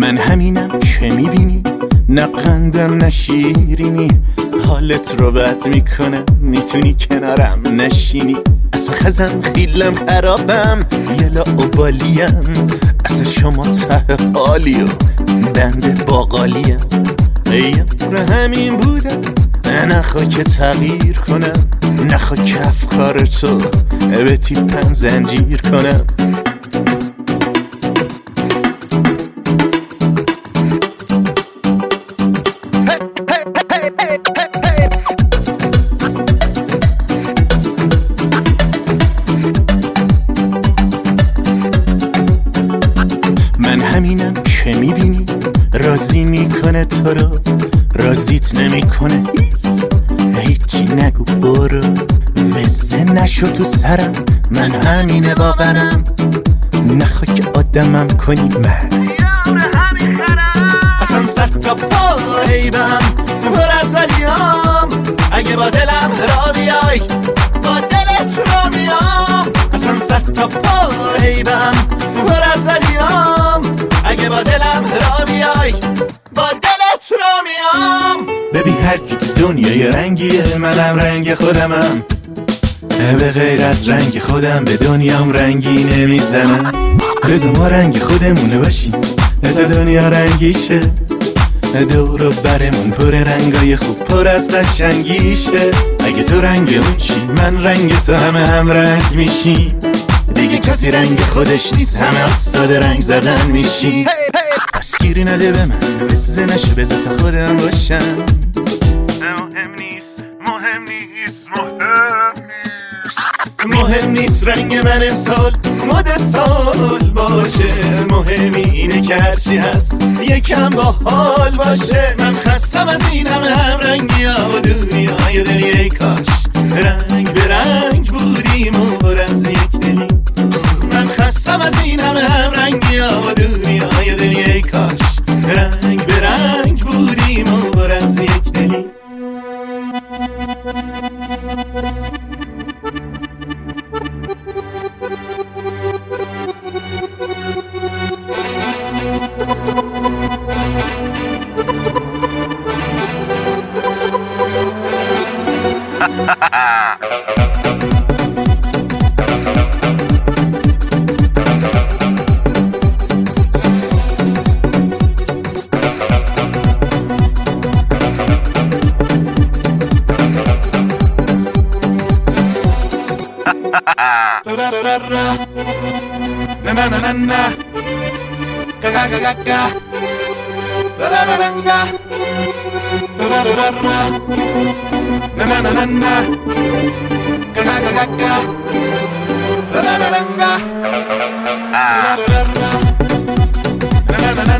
من همینم که میبینی، نه قندم نه شیرینی، حالت رو بد میکنم میتونی کنارم نشینی. اصلا خزم خیلم خرابم یه لاوبالیم، اصلا شما ته حالی و بنده باقالیم. یار همین بودم نخوا که تغییر کنم، نخوا که افکارتو به تیپم زنجیر کنم. من همینم که میبینی، راضی میکنه تو رو، راضیت نمیکنه هیچی نگو برو. وزه نشو تو سرم، من همینه باورم، نخوا که آدمم کنی من اصلا سر تا پا حیبم پر از ولیام. اگه با دلم را بیای با دلت را میام، اصلا سر تا پا حیبم پر از ولیام. اگه با دلم را بیای با دلت را میام. ببین هر کی تو دنیای رنگیه، منم رنگ خودمم، به غیر از رنگ خودم به دنیام رنگی نمیزنم. بذار ما رنگ خودمونه باشیم تا دنیا رنگیشه، دور و برمون پر رنگای خوب پر از قشنگیشه. اگه تو رنگمون چی من رنگ تو، همه هم رنگ میشیم دیگه، کسی رنگ خودش نیست همه استاد رنگ زدن میشیم. پس گیری نده به من، بزه نشه بذار تا خودم باشم. مهم نیست رنگ من امسال مد سال باشه، مهم اینه که هرچی هست یکم با حال باشه. من خستم از این هم رنگی ها و دنیای دلی، ای کاش رنگ به رنگ بودیم و پر از یک دلی. من خستم از این هم رنگی ها و دنیای دلی، ای کاش رنگ به رنگ بودیم و پر از یک دلی. Na na na na na, ga ga ga ga ga, la la la la la, la la la la la, na na na na na, ga ga ga ga ga, la la la la la, la la la la la, na na na